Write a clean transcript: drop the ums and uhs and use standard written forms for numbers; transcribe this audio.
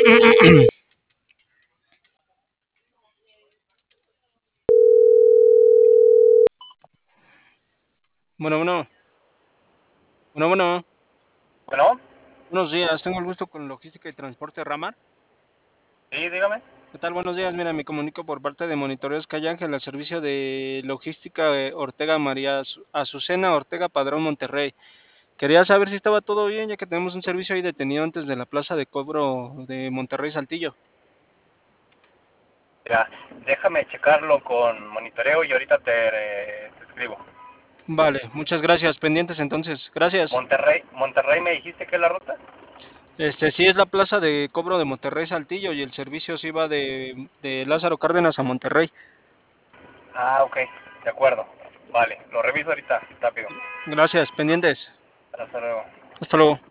Bueno, bueno, bueno. Bueno, Buenos días, tengo el gusto con Logística y Transporte Ramar. sí, dígame. ¿Qué tal? Buenos días, mira, me comunico por parte de Monitoreos Calle Ángel, al servicio de logística Ortega María Azucena Ortega Padrón Monterrey. Quería saber si estaba todo bien, ya que tenemos un servicio ahí detenido antes de la plaza de cobro de Monterrey Saltillo. Mira, déjame checarlo con monitoreo y ahorita te escribo. Vale, muchas gracias, pendientes entonces, gracias. Monterrey me dijiste que es la ruta. Sí es la plaza de cobro de Monterrey Saltillo y el servicio sí va de Lázaro Cárdenas a Monterrey. Ah, ok, de acuerdo. Vale, lo reviso ahorita, rápido. Gracias, pendientes. Hasta luego. Hasta luego.